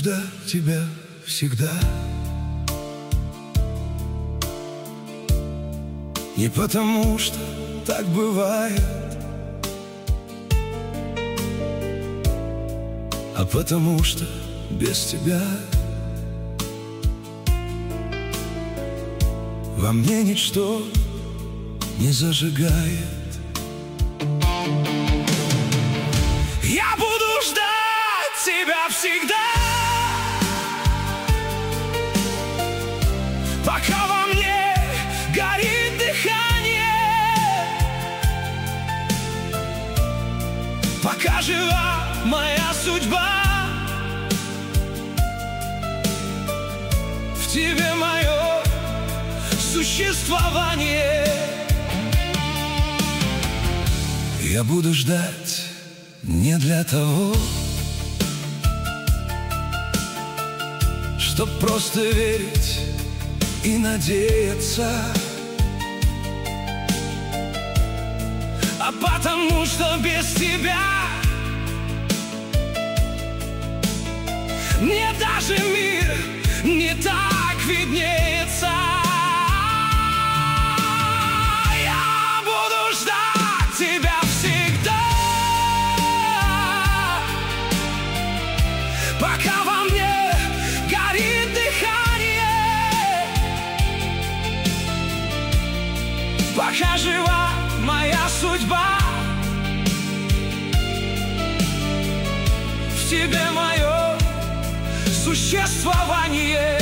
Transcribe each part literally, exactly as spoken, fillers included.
ждать тебя всегда. Не потому, что так бывает, а потому, что без тебя во мне ничто не зажигает. Я буду ждать тебя всегда, пока во мне горит дыхание, пока жива моя судьба. В тебе мое существование. Я буду ждать не для того, чтоб просто верить и надеяться, а потому что без тебя мне даже мир не так виднеется. Я буду ждать тебя всегда, пока во мне горит дыхание, пока жива моя судьба. В тебе мое существование.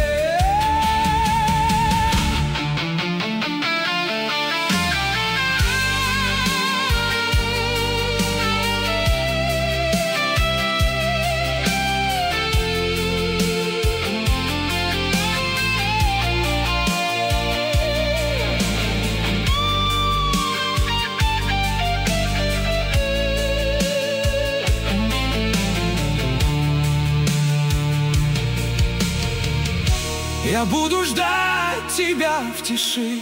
Я буду ждать тебя в тиши,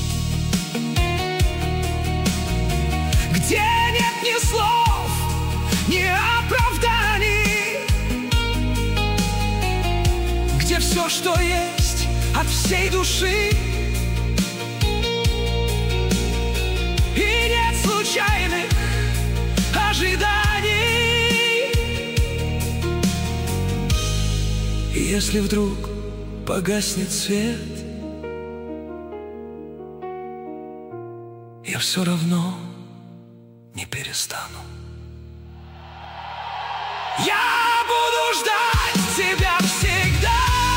где нет ни слов, ни оправданий, где все, что есть от всей души, и нет случайных ожиданий. И если вдруг погаснет свет, я все равно не перестану. Я буду ждать тебя всегда,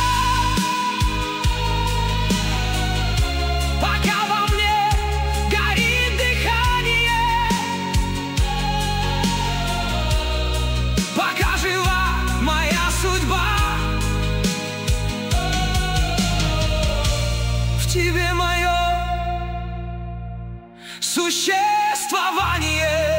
пока во мне горит дыхание, пока жива моя судьба. В тебе мое существование.